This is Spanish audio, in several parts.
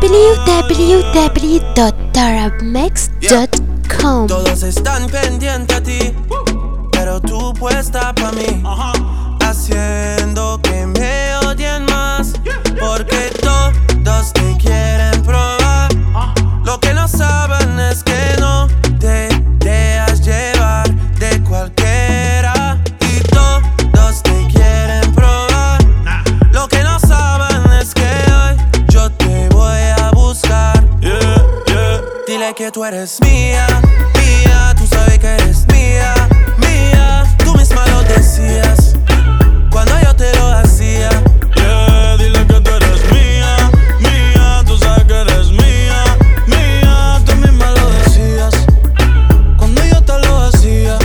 www.tarabmix.com. Todos están pendientes a ti, pero tú puesta pa' mí, haciendo que me odien más, porque todos te quieren probar. Lo que no saben es que no te dejas llevar de cualquiera, y todos te quieren probar. Lo que no saben es que hoy yo te voy a buscar. Dile que tú eres mía, mía, tú sabes que eres mía, mía. Tú misma lo decías cuando yo te lo hacía. Dile que tú eres mía, mía, tú sabes que eres mía, mía. Tú misma lo decías cuando yo te lo hacía.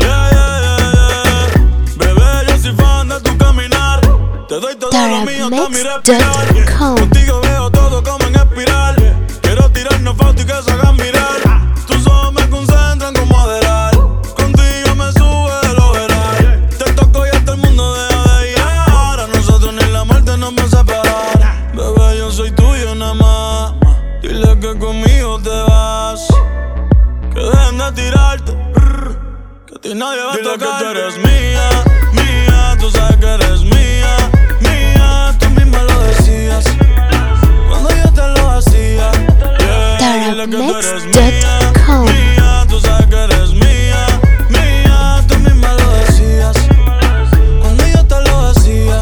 Bebé, yo soy fan de tu caminar. Te doy todo lo mío hasta mi respirar. Contigo veo todo como en espiral. Quiero tirarnos fotos y que se hagan mirar. Tus ojos me concentran como adelar. Contigo me sube de lo veral. Te toco y hasta el mundo deja de llegar. A nosotros ni la muerte nos va a separar. Bebé, yo soy tuyo nada más. Dile que conmigo te vas. Que dejen de tirarte. Que a ti nadie va a tocar. Dile que tú eres mía, mía. Tú sabes que eres mía, mía. Tú misma lo decías cuando yo te lo hacía. Dile que tú eres mía, mía, tú sabes que eres mía, mía. Tú misma lo decías cuando yo te lo hacía.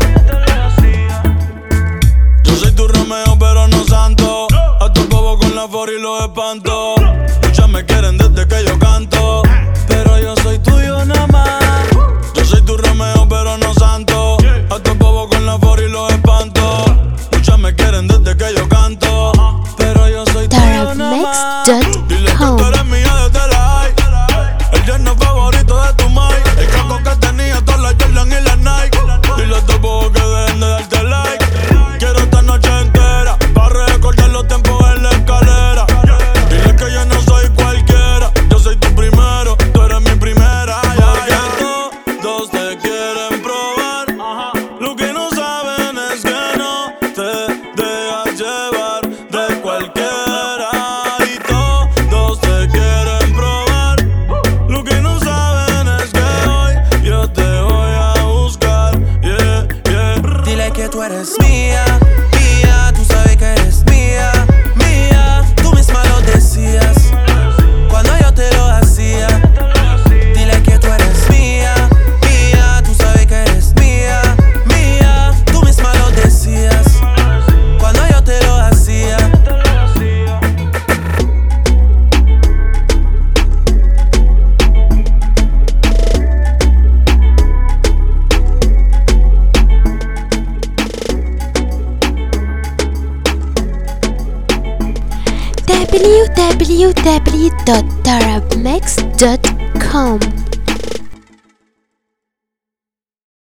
Yo soy tu Romeo pero no santo. A tu bobo con la for y los espanto. Muchas me quieren desde que yo canto, pero yo soy tuyo nada más. Yo soy tu Romeo pero no santo. A tu bobo con la for y los espanto. Muchas me quieren desde que yo canto, pero yo soy tuyo nada más. Dile que tú eres mía desde la high. El yerno favorito de tu mai. El caco que tenía todas las Jordan y las Nike. Dile a tu bobo que dejen de darte like. Quiero esta noche entera pa' recordar los tiempos en la escalera. Dile que yo no soy cualquiera. Yo soy tu primero, tú eres mi primera. Porque todos te quieren probar. Lo que no saben es que no te dejas llevar de cualquiera. Y todos te quieren probar. Lo que no saben es que hoy yo te voy a buscar. Dile que tú eres mía, mía, tú sabes que eres mía, mía. Tú misma lo decías cuando yo te lo hacía. Dile que tú eres mía, mía, tú sabes que eres mía, mía. Tú misma lo decías cuando yo te lo hacía. www.tarabmix.com.